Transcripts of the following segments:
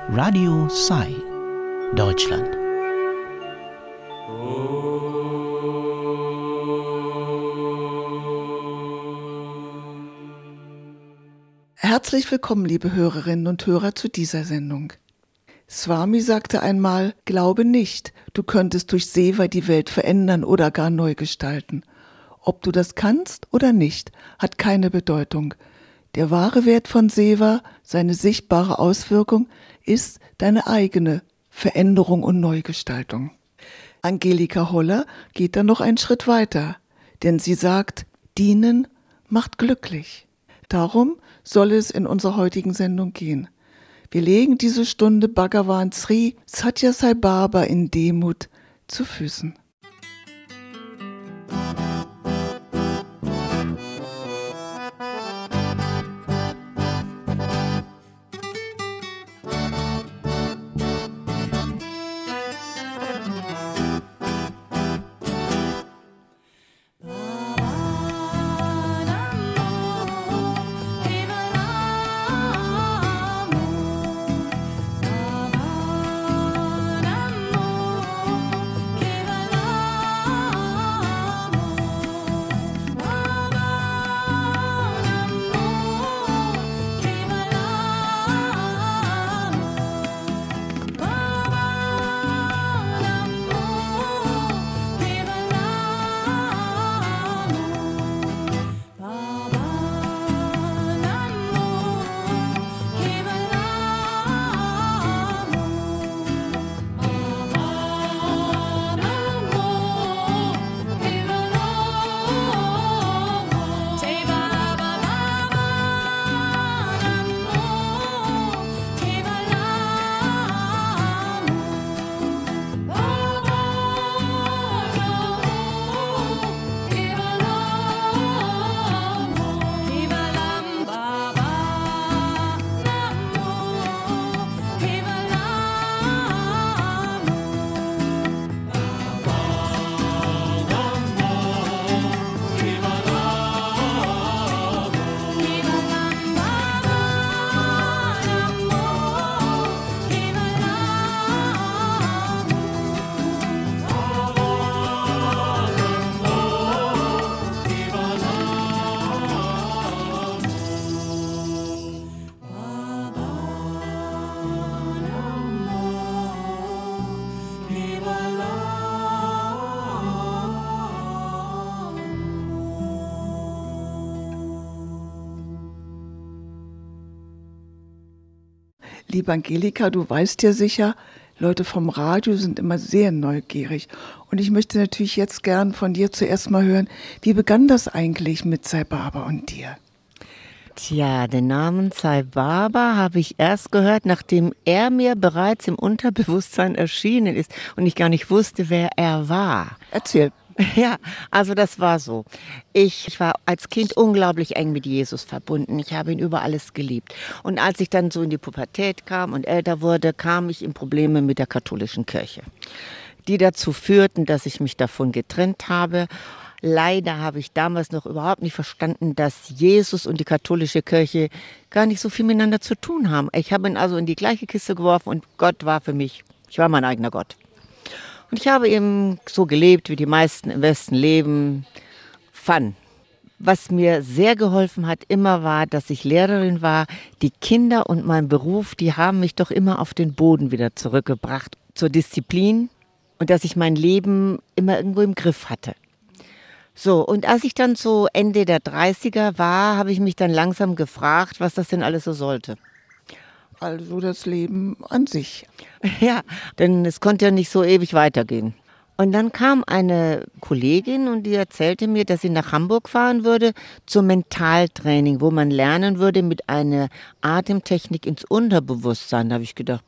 Radio Sai, Deutschland. Herzlich willkommen, liebe Hörerinnen und Hörer, zu dieser Sendung. Swami sagte einmal, glaube nicht, du könntest durch Seva die Welt verändern oder gar neu gestalten. Ob du das kannst oder nicht, hat keine Bedeutung. Der wahre Wert von Seva, seine sichtbare Auswirkung, ist deine eigene Veränderung und Neugestaltung. Angelika Holler geht dann noch einen Schritt weiter, denn sie sagt, dienen macht glücklich. Darum soll es in unserer heutigen Sendung gehen. Wir legen diese Stunde Bhagavan Sri Sathya Sai Baba in Demut zu Füßen. Liebe Angelika, du weißt ja sicher, Leute vom Radio sind immer sehr neugierig. Und ich möchte natürlich jetzt gern von dir zuerst mal hören, wie begann das eigentlich mit Sai Baba und dir? Tja, den Namen Sai Baba habe ich erst gehört, nachdem er mir bereits im Unterbewusstsein erschienen ist und ich gar nicht wusste, wer er war. Erzähl. Ja, also das war so. Ich war als Kind unglaublich eng mit Jesus verbunden. Ich habe ihn über alles geliebt. Und als ich dann so in die Pubertät kam und älter wurde, kam ich in Probleme mit der katholischen Kirche, die dazu führten, dass ich mich davon getrennt habe. Leider habe ich damals noch überhaupt nicht verstanden, dass Jesus und die katholische Kirche gar nicht so viel miteinander zu tun haben. Ich habe ihn also in die gleiche Kiste geworfen und Gott war für mich, ich war mein eigener Gott. Und ich habe eben so gelebt, wie die meisten im Westen leben, Fun. Was mir sehr geholfen hat immer war, dass ich Lehrerin war. Die Kinder und mein Beruf, die haben mich doch immer auf den Boden wieder zurückgebracht, zur Disziplin und dass ich mein Leben immer irgendwo im Griff hatte. So, und als ich dann so Ende der 30er war, habe ich mich dann langsam gefragt, was das denn alles so sollte. Also das Leben an sich. Ja, denn es konnte ja nicht so ewig weitergehen. Und dann kam eine Kollegin und die erzählte mir, dass sie nach Hamburg fahren würde zum Mentaltraining, wo man lernen würde mit einer Atemtechnik ins Unterbewusstsein. Da habe ich gedacht,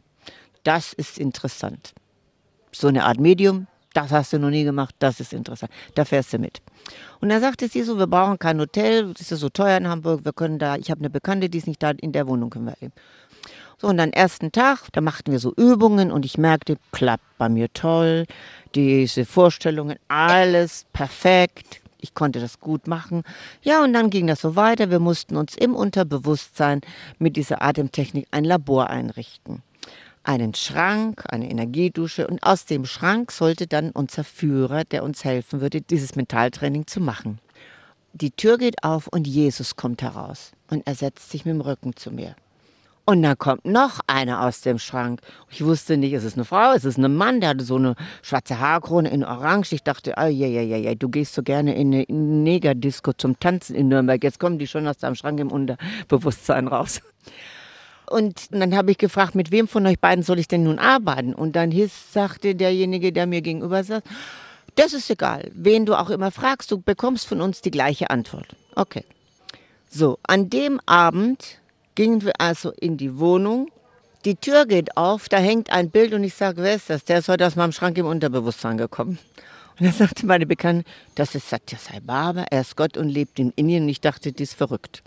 das ist interessant. So eine Art Medium, das hast du noch nie gemacht, das ist interessant. Da fährst du mit. Und dann sagte sie so, wir brauchen kein Hotel, das ist ja so teuer in Hamburg, wir können da, ich habe eine Bekannte, die ist nicht da, in der Wohnung können wir leben. So, und am ersten Tag, da machten wir so Übungen und ich merkte, klappt bei mir toll, diese Vorstellungen, alles perfekt. ich konnte das gut machen. Ja, und dann ging das so weiter. Wir mussten uns im Unterbewusstsein mit dieser Atemtechnik ein Labor einrichten. Einen Schrank, eine Energiedusche und aus dem Schrank sollte dann unser Führer, der uns helfen würde, dieses Mentaltraining zu machen. Die Tür geht auf und Jesus kommt heraus und er setzt sich mit dem Rücken zu mir. Und dann kommt noch einer aus dem Schrank. Ich wusste nicht, ist es eine Frau, ist es ein Mann, der hatte so eine schwarze Haarkrone in Orange. Ich dachte, du gehst so gerne in eine Negerdisco zum Tanzen in Nürnberg. Jetzt kommen die schon aus deinem Schrank im Unterbewusstsein raus. Und dann habe ich gefragt, mit wem von euch beiden soll ich denn nun arbeiten? Und dann sagte derjenige, der mir gegenüber saß, das ist egal, wen du auch immer fragst, du bekommst von uns die gleiche Antwort. Okay. So, an dem Abend gingen wir also in die Wohnung. Die Tür geht auf, da hängt ein Bild und ich sage, wer ist das? Der ist heute aus meinem Schrank im Unterbewusstsein gekommen. Und dann sagte meine Bekannte, das ist Satya Sai Baba, er ist Gott und lebt in Indien. Und ich dachte, die ist verrückt.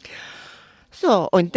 So, und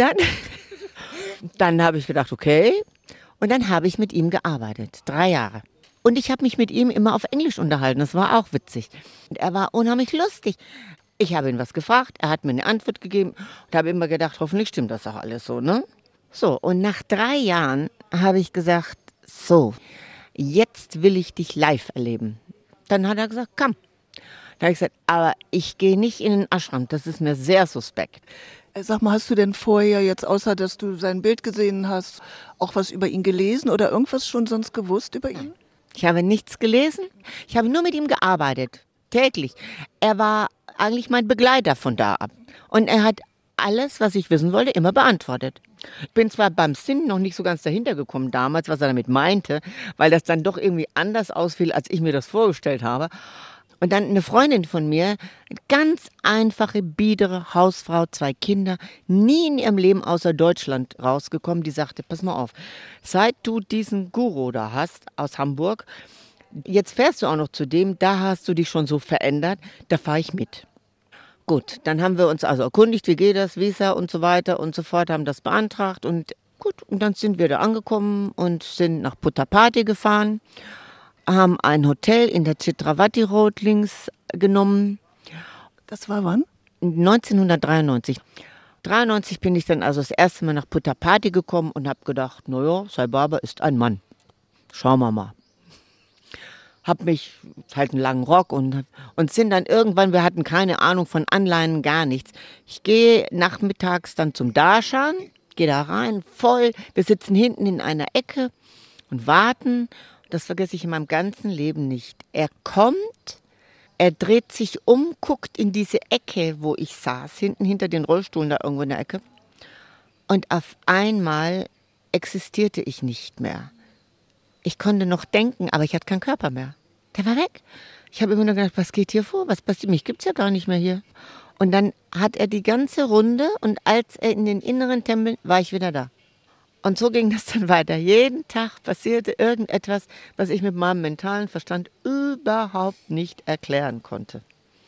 dann habe ich gedacht, okay. Und dann habe ich mit ihm gearbeitet, 3 Jahre. Und ich habe mich mit ihm immer auf Englisch unterhalten, das war auch witzig. Und er war unheimlich lustig. Ich habe ihn was gefragt, er hat mir eine Antwort gegeben und habe immer gedacht, hoffentlich stimmt das auch alles so, ne? So, und nach 3 Jahren habe ich gesagt, so, jetzt will ich dich live erleben. Dann hat er gesagt, komm. Dann habe ich gesagt, aber ich gehe nicht in den Ashram, das ist mir sehr suspekt. Sag mal, hast du denn vorher jetzt, außer dass du sein Bild gesehen hast, auch was über ihn gelesen oder irgendwas schon sonst gewusst über ihn? Ich habe nichts gelesen, ich habe nur mit ihm gearbeitet, täglich. Er war eigentlich mein Begleiter von da ab. Und er hat alles, was ich wissen wollte, immer beantwortet. Ich bin zwar beim Sinn noch nicht so ganz dahinter gekommen damals, was er damit meinte, weil das dann doch irgendwie anders ausfiel, als ich mir das vorgestellt habe. Und dann eine Freundin von mir, eine ganz einfache, biedere Hausfrau, 2 Kinder, nie in ihrem Leben außer Deutschland rausgekommen, die sagte, pass mal auf, seit du diesen Guru da hast aus Hamburg, jetzt fährst du auch noch zu dem, da hast du dich schon so verändert, da fahre ich mit. Gut, dann haben wir uns also erkundigt, wie geht das, Visa und so weiter und so fort, haben das beantragt und gut, und dann sind wir da angekommen und sind nach Puttaparthi gefahren, haben ein Hotel in der Chitravati Road links genommen. Das war wann? 1993. 1993 bin ich dann also das erste Mal nach Puttaparthi gekommen und habe gedacht, naja, Sai Baba ist ein Mann. Schauen wir mal. Hab mich, halt einen langen Rock und sind dann irgendwann, wir hatten keine Ahnung von Anleihen, gar nichts. Ich gehe nachmittags dann zum Darshan, gehe da rein, voll. Wir sitzen hinten in einer Ecke und warten. Das vergesse ich in meinem ganzen Leben nicht. Er kommt, er dreht sich um, guckt in diese Ecke, wo ich saß, hinten hinter den Rollstuhlen da irgendwo in der Ecke. Und auf einmal existierte ich nicht mehr. Ich konnte noch denken, aber ich hatte keinen Körper mehr. Der war weg. Ich habe immer nur gedacht, was geht hier vor? Was passiert? Mich gibt es ja gar nicht mehr hier. Und dann hat er die ganze Runde und als er in den inneren Tempel war ich wieder da. Und so ging das dann weiter. Jeden Tag passierte irgendetwas, was ich mit meinem mentalen Verstand überhaupt nicht erklären konnte.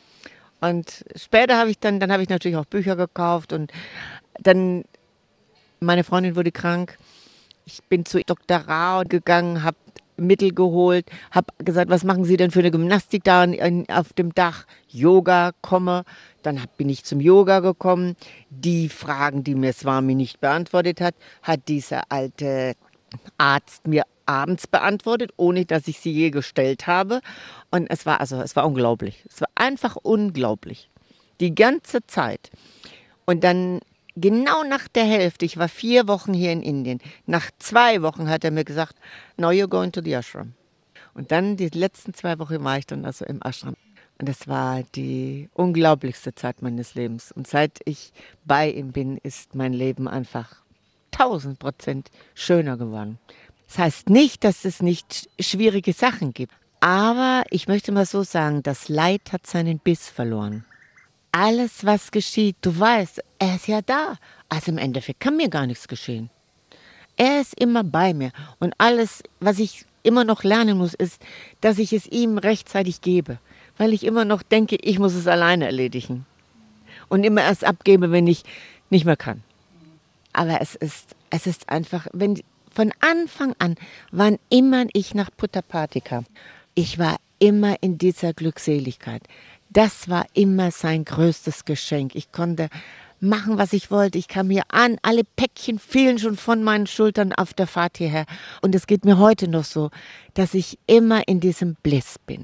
Und später habe ich dann habe ich natürlich auch Bücher gekauft und dann, meine Freundin wurde krank. Ich bin zu Dr. Rao gegangen, habe Mittel geholt, habe gesagt, was machen Sie denn für eine Gymnastik da auf dem Dach? Yoga, Dann bin ich zum Yoga gekommen. Die Fragen, die mir Swami nicht beantwortet hat dieser alte Arzt mir abends beantwortet, ohne dass ich sie je gestellt habe. Und es war unglaublich. Es war einfach unglaublich. Die ganze Zeit. Und dann genau nach der Hälfte, ich war 4 Wochen hier in Indien, nach 2 Wochen hat er mir gesagt, now you're going to the ashram. Und dann die letzten 2 Wochen war ich dann also im Ashram. Und das war die unglaublichste Zeit meines Lebens. Und seit ich bei ihm bin, ist mein Leben einfach 1000% schöner geworden. Das heißt nicht, dass es nicht schwierige Sachen gibt. Aber ich möchte mal so sagen, das Leid hat seinen Biss verloren. Alles, was geschieht, du weißt, er ist ja da. Also im Endeffekt kann mir gar nichts geschehen. Er ist immer bei mir. Und alles, was ich immer noch lernen muss, ist, dass ich es ihm rechtzeitig gebe. Weil ich immer noch denke, ich muss es alleine erledigen. Und immer erst abgebe, wenn ich nicht mehr kann. Aber es ist einfach, wenn von Anfang an, wann immer ich nach Puttaparthi kam, ich war immer in dieser Glückseligkeit. Das war immer sein größtes Geschenk. Ich konnte machen, was ich wollte. Ich kam hier an, alle Päckchen fielen schon von meinen Schultern auf der Fahrt hierher. Und es geht mir heute noch so, dass ich immer in diesem Bliss bin.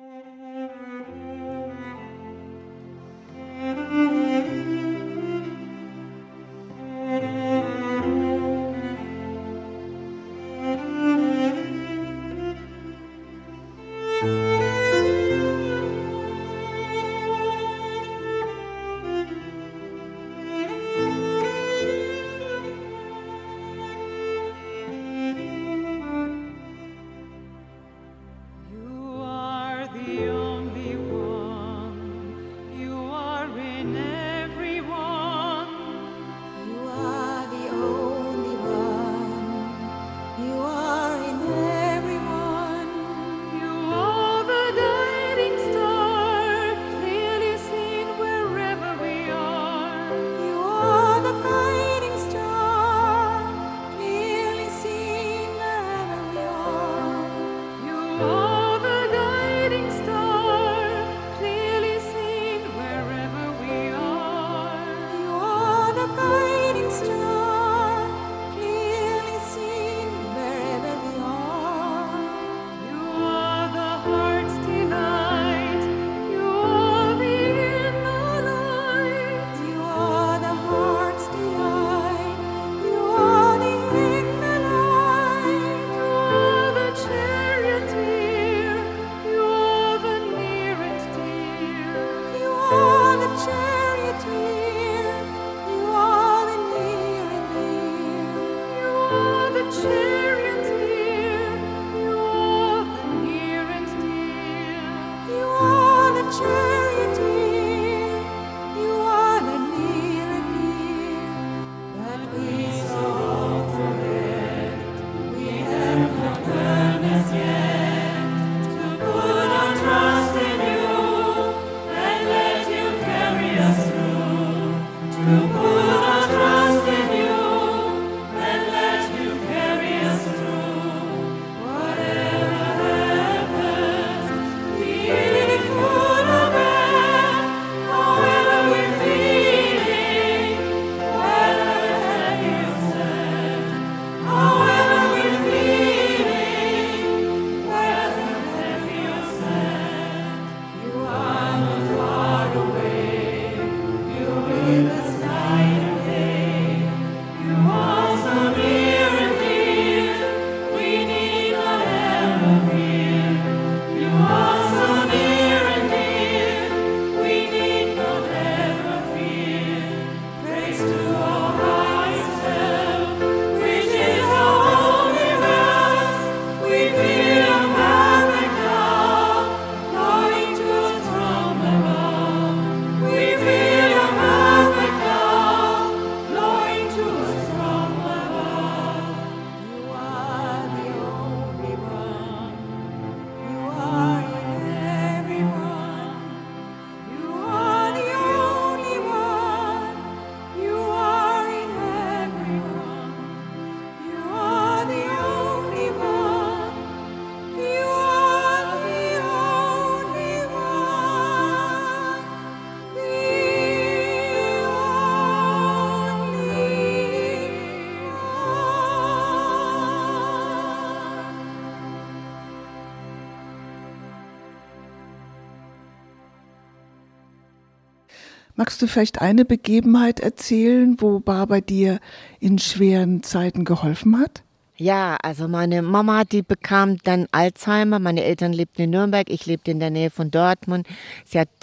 Magst du vielleicht eine Begebenheit erzählen, wo Barbara dir in schweren Zeiten geholfen hat? Ja, also meine Mama, die bekam dann Alzheimer. Meine Eltern lebten in Nürnberg, ich lebte in der Nähe von Dortmund. Sie hat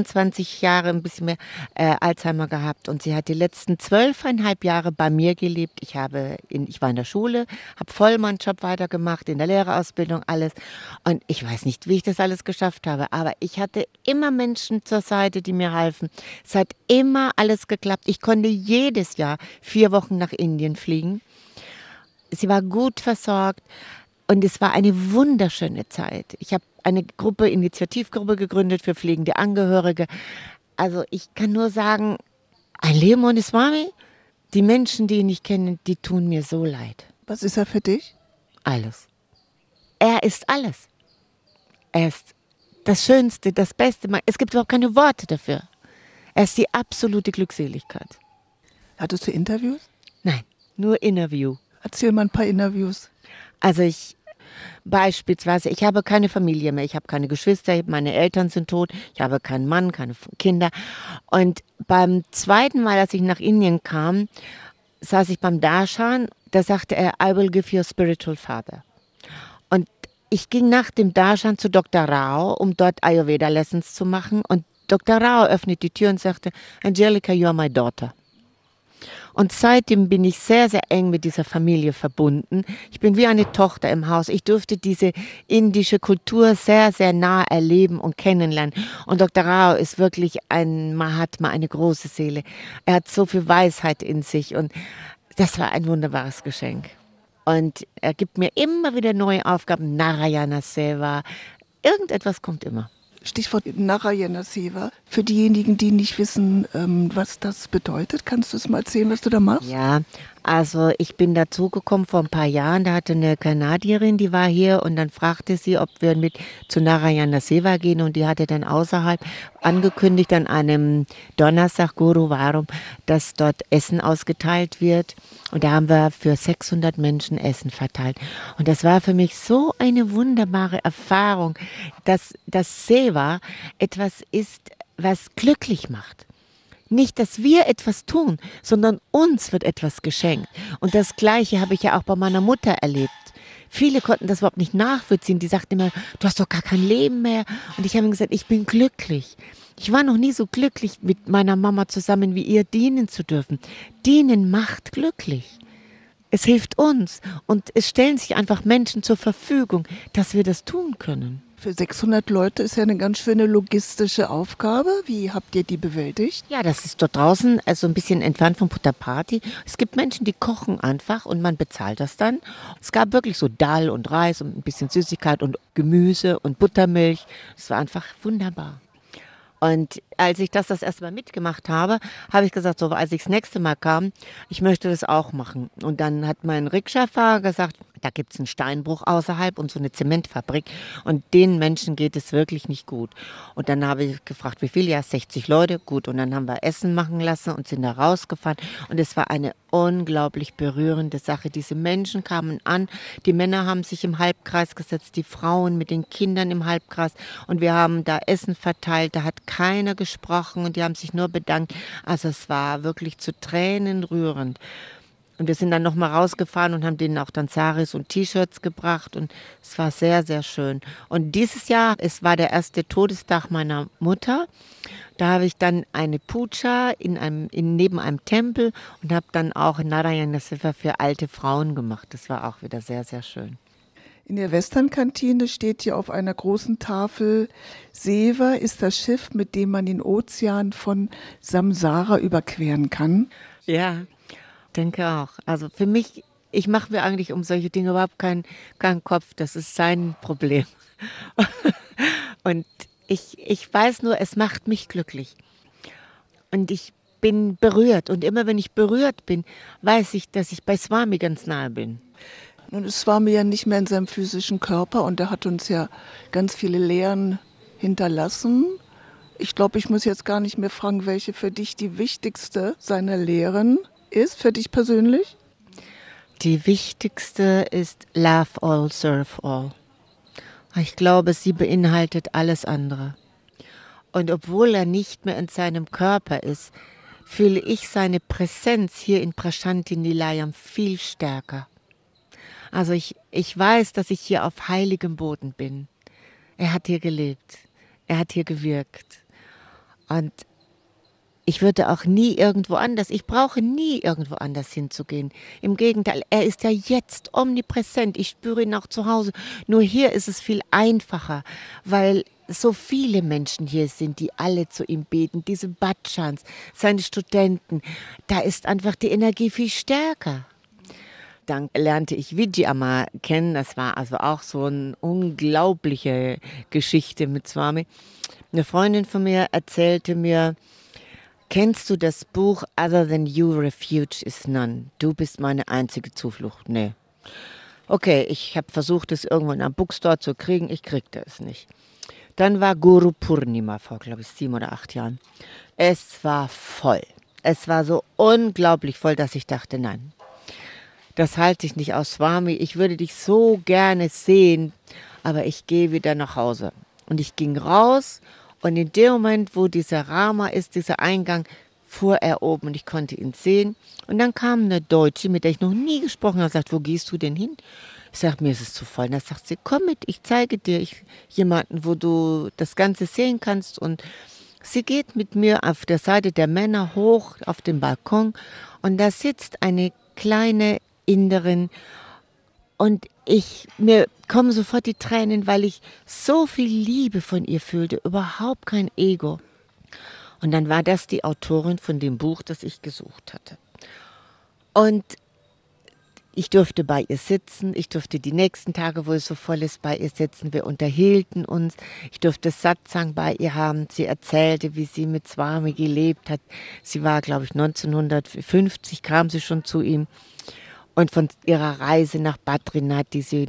22 Jahre, ein bisschen mehr, Alzheimer gehabt und sie hat die letzten 12,5 Jahre bei mir gelebt. Ich war in der Schule, habe voll meinen Job weitergemacht, in der Lehrerausbildung, alles. Und ich weiß nicht, wie ich das alles geschafft habe, aber ich hatte immer Menschen zur Seite, die mir halfen. Es hat immer alles geklappt. Ich konnte jedes Jahr 4 Wochen nach Indien fliegen. Sie war gut versorgt und es war eine wunderschöne Zeit. Ich habe eine Initiativgruppe gegründet für pflegende Angehörige. Also ich kann nur sagen, ein Leben ohne Swami, die Menschen, die ihn nicht kennen, die tun mir so leid. Was ist er für dich? Alles. Er ist alles. Er ist das Schönste, das Beste. Es gibt überhaupt keine Worte dafür. Er ist die absolute Glückseligkeit. Hattest du Interviews? Nein, nur Interview. Erzähl mal ein paar Interviews. Also beispielsweise, ich habe keine Familie mehr, ich habe keine Geschwister, meine Eltern sind tot, ich habe keinen Mann, keine Kinder. Und beim zweiten Mal, als ich nach Indien kam, saß ich beim Darshan, da sagte er, I will give you a spiritual father. Und ich ging nach dem Darshan zu Dr. Rao, um dort Ayurveda-Lessons zu machen. Und Dr. Rao öffnet die Tür und sagte, Angelica, you are my daughter. Und seitdem bin ich sehr, sehr eng mit dieser Familie verbunden. Ich bin wie eine Tochter im Haus. Ich durfte diese indische Kultur sehr, sehr nah erleben und kennenlernen. Und Dr. Rao ist wirklich ein Mahatma, eine große Seele. Er hat so viel Weisheit in sich und das war ein wunderbares Geschenk. Und er gibt mir immer wieder neue Aufgaben, Narayana Seva. Irgendetwas kommt immer. Stichwort Narayana Seva. Für diejenigen, die nicht wissen, was das bedeutet, kannst du es mal erzählen, was du da machst? Ja, also ich bin dazugekommen vor ein paar Jahren, da hatte eine Kanadierin, die war hier und dann fragte sie, ob wir mit zu Narayana Seva gehen und die hatte dann außerhalb angekündigt an einem Donnerstag, Guruvarum, dass dort Essen ausgeteilt wird und da haben wir für 600 Menschen Essen verteilt und das war für mich so eine wunderbare Erfahrung, dass das Seva etwas ist, was glücklich macht. Nicht, dass wir etwas tun, sondern uns wird etwas geschenkt. Und das Gleiche habe ich ja auch bei meiner Mutter erlebt. Viele konnten das überhaupt nicht nachvollziehen. Die sagten immer, du hast doch gar kein Leben mehr. Und ich habe ihnen gesagt, ich bin glücklich. Ich war noch nie so glücklich, mit meiner Mama zusammen wie ihr dienen zu dürfen. Dienen macht glücklich. Es hilft uns und es stellen sich einfach Menschen zur Verfügung, dass wir das tun können. Für 600 Leute ist ja eine ganz schöne logistische Aufgabe. Wie habt ihr die bewältigt? Ja, das ist dort draußen, also ein bisschen entfernt vom Puttaparthi. Es gibt Menschen, die kochen einfach und man bezahlt das dann. Es gab wirklich so Dal und Reis und ein bisschen Süßigkeit und Gemüse und Buttermilch. Es war einfach wunderbar. Und als ich das erste Mal mitgemacht habe, habe ich gesagt, so als ich das nächste Mal kam, ich möchte das auch machen. Und dann hat mein Rikscha-Fahrer gesagt, da gibt es einen Steinbruch außerhalb und so eine Zementfabrik und den Menschen geht es wirklich nicht gut. Und dann habe ich gefragt, wie viel? Ja, 60 Leute, gut. Und dann haben wir Essen machen lassen und sind da rausgefahren und es war eine unglaublich berührende Sache. Diese Menschen kamen an, die Männer haben sich im Halbkreis gesetzt, die Frauen mit den Kindern im Halbkreis und wir haben da Essen verteilt, da hat keiner gesprochen und die haben sich nur bedankt. Also es war wirklich zu Tränen rührend. Und wir sind dann nochmal rausgefahren und haben denen auch dann Saris und T-Shirts gebracht und es war sehr, sehr schön. Und dieses Jahr, es war der erste Todestag meiner Mutter, da habe ich dann eine Puja neben einem Tempel und habe dann auch Narayana Seva für alte Frauen gemacht. Das war auch wieder sehr, sehr schön. In der Western-Kantine steht hier auf einer großen Tafel, Seva ist das Schiff, mit dem man den Ozean von Samsara überqueren kann. Ja, denke auch. Also für mich, ich mache mir eigentlich um solche Dinge überhaupt keinen Kopf. Das ist sein Problem. Und ich weiß nur, es macht mich glücklich. Und ich bin berührt. Und immer wenn ich berührt bin, weiß ich, dass ich bei Swami ganz nahe bin. Nun ist Swami ja nicht mehr in seinem physischen Körper und er hat uns ja ganz viele Lehren hinterlassen. Ich glaube, ich muss jetzt gar nicht mehr fragen, welche für dich die wichtigste seiner Lehren ist, für dich persönlich? Die wichtigste ist Love all, serve all. Ich glaube, sie beinhaltet alles andere. Und obwohl er nicht mehr in seinem Körper ist, fühle ich seine Präsenz hier in Prashanti Nilayam viel stärker. Also ich weiß, dass ich hier auf heiligem Boden bin. Er hat hier gelebt, er hat hier gewirkt. Und ich würde auch nie irgendwo anders, ich brauche nie irgendwo anders hinzugehen. Im Gegenteil, er ist ja jetzt omnipräsent, ich spüre ihn auch zu Hause. Nur hier ist es viel einfacher, weil so viele Menschen hier sind, die alle zu ihm beten, diese Bhajans, seine Studenten, da ist einfach die Energie viel stärker. Dann lernte ich Vijayamma kennen, das war also auch so eine unglaubliche Geschichte mit Swami. Eine Freundin von mir erzählte mir, kennst du das Buch Other Than You Refuge is None? Du bist meine einzige Zuflucht. Nee. Okay, ich habe versucht, es irgendwo in einem Bookstore zu kriegen. Ich kriegte es nicht. Dann war Guru Purnima vor, glaube ich, 7 oder 8 Jahren. Es war voll. Es war so unglaublich voll, dass ich dachte, nein, das halte ich nicht aus, Swami. Ich würde dich so gerne sehen, aber ich gehe wieder nach Hause. Und ich ging raus und in dem Moment, wo dieser Rama ist, dieser Eingang, fuhr er oben und ich konnte ihn sehen. Und dann kam eine Deutsche, mit der ich noch nie gesprochen habe, und sagt, wo gehst du denn hin? Ich sage, mir ist es zu voll. Und dann sagt sie, komm mit, ich zeige dir jemanden, wo du das Ganze sehen kannst. Und sie geht mit mir auf der Seite der Männer hoch auf den Balkon und da sitzt eine kleine Inderin und mir kommen sofort die Tränen, weil ich so viel Liebe von ihr fühlte, überhaupt kein Ego. Und dann war das die Autorin von dem Buch, das ich gesucht hatte. Und ich durfte bei ihr sitzen, ich durfte die nächsten Tage, wo es so voll ist, bei ihr sitzen. Wir unterhielten uns, ich durfte Satsang bei ihr haben. Sie erzählte, wie sie mit Swami gelebt hat. Sie war, glaube ich, 1950 kam sie schon zu ihm. Und von ihrer Reise nach Badrinath, die sie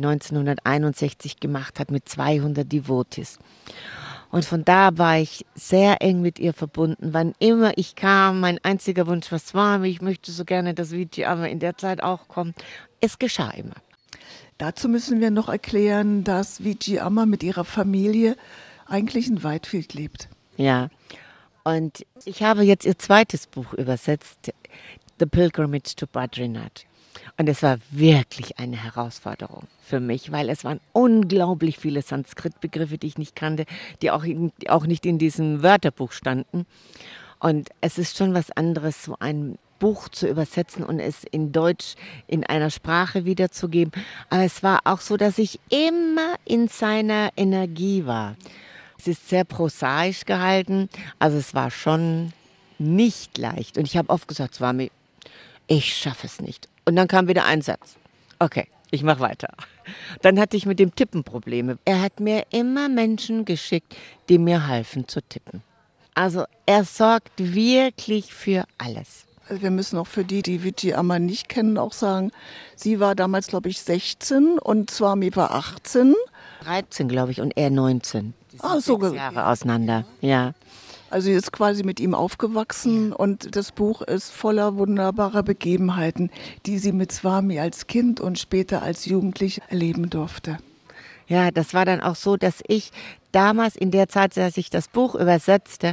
1961 gemacht hat mit 200 Devotees. Und von da war ich sehr eng mit ihr verbunden. Wann immer ich kam, mein einziger Wunsch war Swami, ich möchte so gerne, dass Vijayamma in der Zeit auch kommt. Es geschah immer. Dazu müssen wir noch erklären, dass Vijayamma mit ihrer Familie eigentlich in Whitefield lebt. Ja, und ich habe jetzt ihr zweites Buch übersetzt, The Pilgrimage to Badrinath. Und es war wirklich eine Herausforderung für mich, weil es waren unglaublich viele Sanskrit-Begriffe, die ich nicht kannte, die auch nicht in diesem Wörterbuch standen. Und es ist schon was anderes, so ein Buch zu übersetzen und es in Deutsch in einer Sprache wiederzugeben. Aber es war auch so, dass ich immer in seiner Energie war. Es ist sehr prosaisch gehalten, also es war schon nicht leicht. Und ich habe oft gesagt, Swami, ich schaffe es nicht. Und dann kam wieder ein Satz. Okay, ich mache weiter. Dann hatte ich mit dem Tippen Probleme. Er hat mir immer Menschen geschickt, die mir halfen zu tippen. Also er sorgt wirklich für alles. Also wir müssen auch für die Vijayamma nicht kennen, auch sagen, sie war damals, glaube ich, 16 und Swami war 18. 13, glaube ich, und er 19. Die sind so 6 Jahre auseinander, ja. Also sie ist quasi mit ihm aufgewachsen und das Buch ist voller wunderbarer Begebenheiten, die sie mit Swami als Kind und später als Jugendliche erleben durfte. Ja, das war dann auch so, dass ich damals in der Zeit, als ich das Buch übersetzte,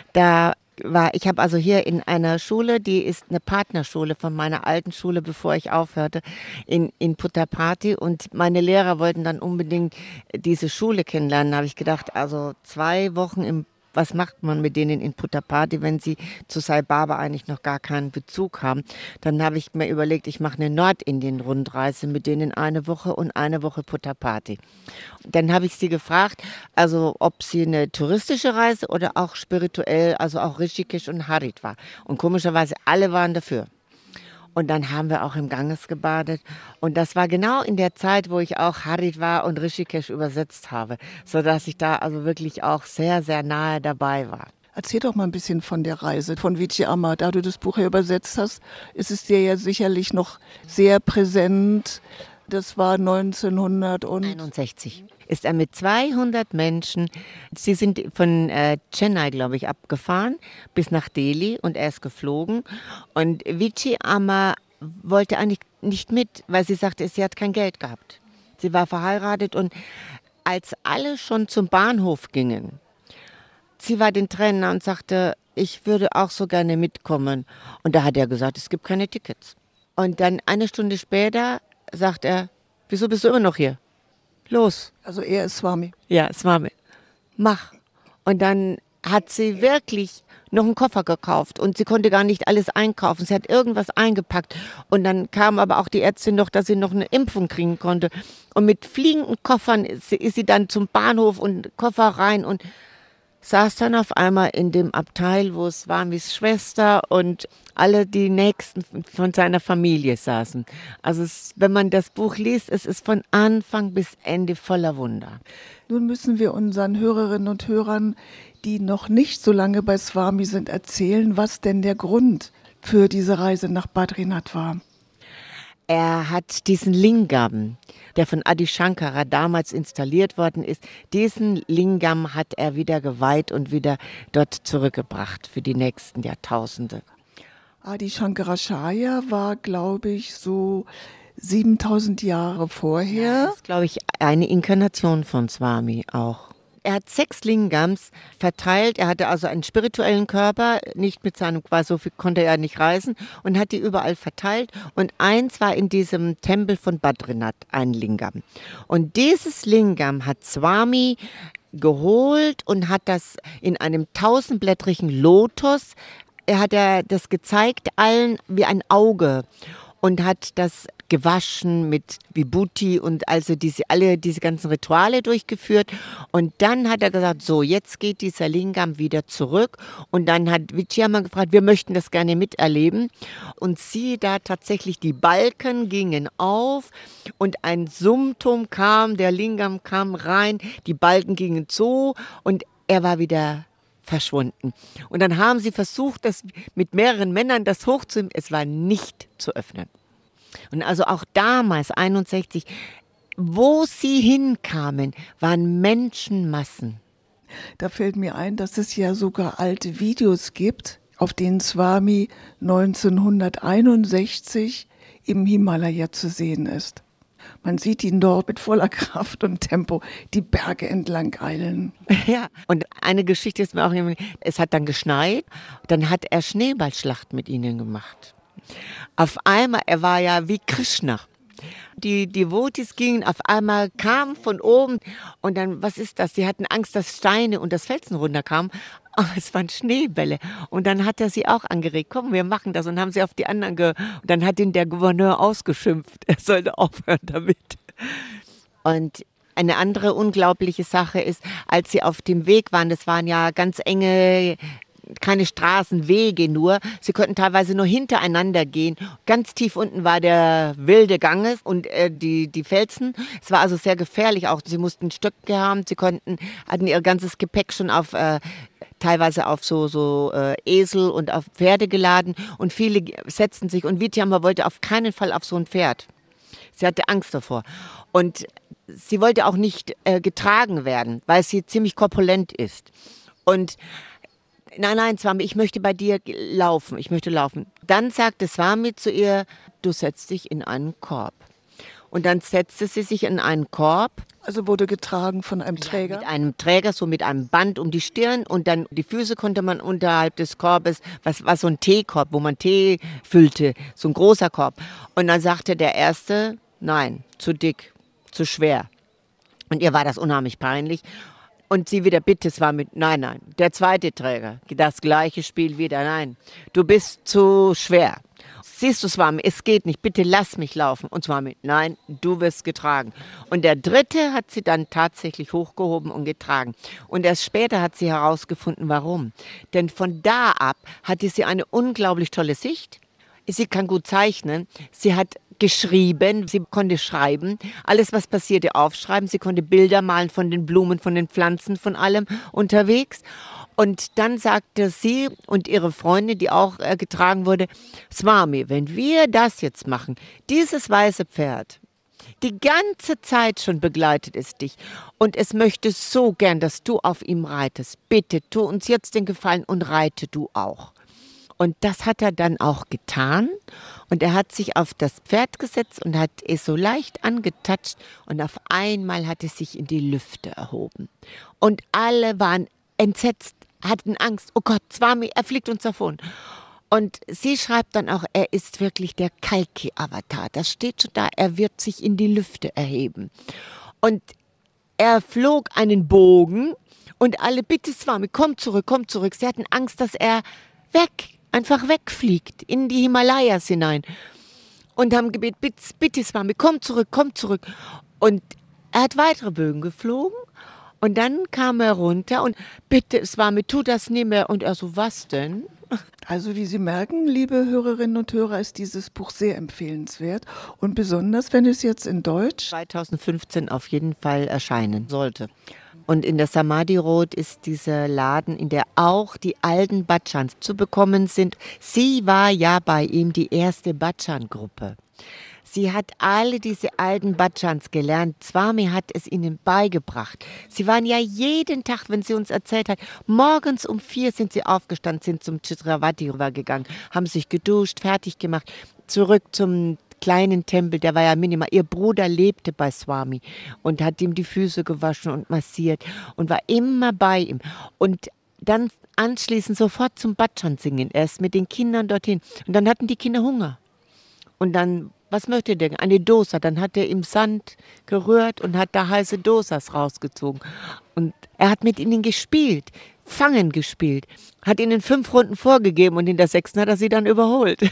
ich habe also hier in einer Schule, die ist eine Partnerschule von meiner alten Schule, bevor ich aufhörte, in Puttaparthi. Und meine Lehrer wollten dann unbedingt diese Schule kennenlernen. Da habe ich gedacht, also 2 Wochen was macht man mit denen in Puttaparthi, wenn sie zu Sai Baba eigentlich noch gar keinen Bezug haben? Dann habe ich mir überlegt, ich mache eine Nordindien-Rundreise mit denen 1 Woche und 1 Woche Puttaparthi. Dann habe ich sie gefragt, also ob sie eine touristische Reise oder auch spirituell, also auch Rishikesh und Haridwar. Und komischerweise alle waren dafür. Und dann haben wir auch im Ganges gebadet. Und das war genau in der Zeit, wo ich auch Haridwar und Rishikesh übersetzt habe, sodass ich da also wirklich auch sehr, sehr nahe dabei war. Erzähl doch mal ein bisschen von der Reise von Vijayamma. Da du das Buch ja übersetzt hast, ist es dir ja sicherlich noch sehr präsent. Das war 1961. Ist er mit 200 Menschen, sie sind von Chennai, glaube ich, abgefahren bis nach Delhi und er ist geflogen. Und Vijayamma wollte eigentlich nicht mit, weil sie sagte, sie hat kein Geld gehabt. Sie war verheiratet und als alle schon zum Bahnhof gingen, sie war den Tränen nah und sagte, ich würde auch so gerne mitkommen. Und da hat er gesagt, es gibt keine Tickets. Und dann 1 Stunde später sagt er, wieso bist du immer noch hier? Los. Also er ist Swami. Ja, Swami. Mach. Und dann hat sie wirklich noch einen Koffer gekauft und sie konnte gar nicht alles einkaufen. Sie hat irgendwas eingepackt und dann kam aber auch die Ärztin noch, dass sie noch eine Impfung kriegen konnte. Und mit fliegenden Koffern ist sie dann zum Bahnhof und Koffer rein und saß dann auf einmal in dem Abteil, wo Swamis Schwester und alle die Nächsten von seiner Familie saßen. Also wenn man das Buch liest, es ist von Anfang bis Ende voller Wunder. Nun müssen wir unseren Hörerinnen und Hörern, die noch nicht so lange bei Swami sind, erzählen, was denn der Grund für diese Reise nach Badrinath war. Er hat diesen Lingam, der von Adi Shankara damals installiert worden ist, diesen Lingam hat er wieder geweiht und wieder dort zurückgebracht für die nächsten Jahrtausende. Adi Shankaracharya war, glaube ich, so 7000 Jahre vorher. Das ist, glaube ich, eine Inkarnation von Swami auch. Er hat 6 Lingams verteilt. Er hatte also einen spirituellen Körper, nicht mit seinem, quasi so viel konnte er nicht reisen, und hat die überall verteilt. Und eins war in diesem Tempel von Badrinath, ein Lingam. Und dieses Lingam hat Swami geholt und hat das in einem 1000-blättrigen Lotus, er hat das gezeigt allen wie ein Auge und hat das gewaschen mit Vibhuti und also alle diese ganzen Rituale durchgeführt. Und dann hat er gesagt, so, jetzt geht dieser Lingam wieder zurück. Und dann hat Vichyaman gefragt, wir möchten das gerne miterleben. Und siehe da, tatsächlich die Balken gingen auf und ein Summtum kam, der Lingam kam rein, die Balken gingen zu und er war wieder verschwunden. Und dann haben sie versucht, das mit mehreren Männern das hochzunehmen. Es war nicht zu öffnen. Und also auch damals, 61, wo sie hinkamen, waren Menschenmassen. Da fällt mir ein, dass es ja sogar alte Videos gibt, auf denen Swami 1961 im Himalaya zu sehen ist. Man sieht ihn dort mit voller Kraft und Tempo die Berge entlang eilen. Ja, und eine Geschichte ist mir auch, es hat dann geschneit, dann hat er Schneeballschlacht mit ihnen gemacht. Auf einmal, er war ja wie Krishna. Die Devotis gingen, auf einmal kamen von oben und dann, was ist das? Sie hatten Angst, dass Steine und das Felsen runterkamen. Aber es waren Schneebälle. Und dann hat er sie auch angeregt, komm, wir machen das. Und haben sie auf die anderen und dann hat ihn der Gouverneur ausgeschimpft. Er sollte aufhören damit. Und eine andere unglaubliche Sache ist, als sie auf dem Weg waren, das waren ja ganz enge, keine Straßenwege nur. Sie konnten teilweise nur hintereinander gehen. Ganz tief unten war der wilde Ganges und die Felsen. Es war also sehr gefährlich auch. Sie mussten Stöcke haben. Sie hatten ihr ganzes Gepäck schon teilweise auf so Esel und auf Pferde geladen. Und viele setzten sich. Und Vidyama wollte auf keinen Fall auf so ein Pferd. Sie hatte Angst davor. Und sie wollte auch nicht getragen werden, weil sie ziemlich korpulent ist. Und Nein, Swami, ich möchte bei dir laufen, ich möchte laufen. Dann sagte Swami zu ihr, du setzt dich in einen Korb. Und dann setzte sie sich in einen Korb. Also wurde getragen von einem Träger? Ja, mit einem Träger, so mit einem Band um die Stirn. Und dann die Füße konnte man unterhalb des Korbes, was war so ein Teekorb, wo man Tee füllte, so ein großer Korb. Und dann sagte der Erste, nein, zu dick, zu schwer. Und ihr war das unheimlich peinlich. Und sie wieder, bitte, es war mit, nein. Der zweite Träger, das gleiche Spiel wieder, nein. Du bist zu schwer. Siehst du, Swami, es geht nicht, bitte lass mich laufen. Und Swami, nein, du wirst getragen. Und der dritte hat sie dann tatsächlich hochgehoben und getragen. Und erst später hat sie herausgefunden, warum. Denn von da ab hatte sie eine unglaublich tolle Sicht. Sie kann gut zeichnen. Sie hat geschrieben, sie konnte schreiben, alles was passierte aufschreiben, sie konnte Bilder malen von den Blumen, von den Pflanzen, von allem unterwegs. Und dann sagte sie und ihre Freundin, die auch getragen wurde, Swami, wenn wir das jetzt machen, dieses weiße Pferd, die ganze Zeit schon begleitet es dich und es möchte so gern, dass du auf ihm reitest. Bitte, tu uns jetzt den Gefallen und reite du auch. Und das hat er dann auch getan und er hat sich auf das Pferd gesetzt und hat es so leicht angetatscht und auf einmal hat es sich in die Lüfte erhoben. Und alle waren entsetzt, hatten Angst, oh Gott, Swami, er fliegt uns davon. Und sie schreibt dann auch, er ist wirklich der Kalki-Avatar, das steht schon da, er wird sich in die Lüfte erheben. Und er flog einen Bogen und alle, bitte Swami, komm zurück. Sie hatten Angst, dass er einfach wegfliegt, in die Himalayas hinein. Und haben gebeten, bitte Swami, komm zurück. Und er hat weitere Bögen geflogen. Und dann kam er runter und bitte Swami, tu das nie mehr. Und er so, was denn? Also wie Sie merken, liebe Hörerinnen und Hörer, ist dieses Buch sehr empfehlenswert. Und besonders, wenn es jetzt in Deutsch 2015 auf jeden Fall erscheinen sollte. Und in der Samadhi Road ist dieser Laden, in der auch die alten Bachans zu bekommen sind. Sie war ja bei ihm die erste Bachan-Gruppe. Sie hat alle diese alten Bhajans gelernt. Swami hat es ihnen beigebracht. Sie waren ja jeden Tag, wenn sie uns erzählt hat, morgens um 4 sind sie aufgestanden, sind zum Chitravati rübergegangen, haben sich geduscht, fertig gemacht, zurück zum kleinen Tempel, der war ja minimal. Ihr Bruder lebte bei Swami und hat ihm die Füße gewaschen und massiert und war immer bei ihm. Und dann anschließend sofort zum Bhajan singen, erst mit den Kindern dorthin. Und dann hatten die Kinder Hunger. Und dann, was möchte ihr denn? Eine Dosa. Dann hat er im Sand gerührt und hat da heiße Dosas rausgezogen. Und er hat mit ihnen gespielt, Fangen gespielt, hat ihnen 5 Runden vorgegeben und in der 6. hat er sie dann überholt.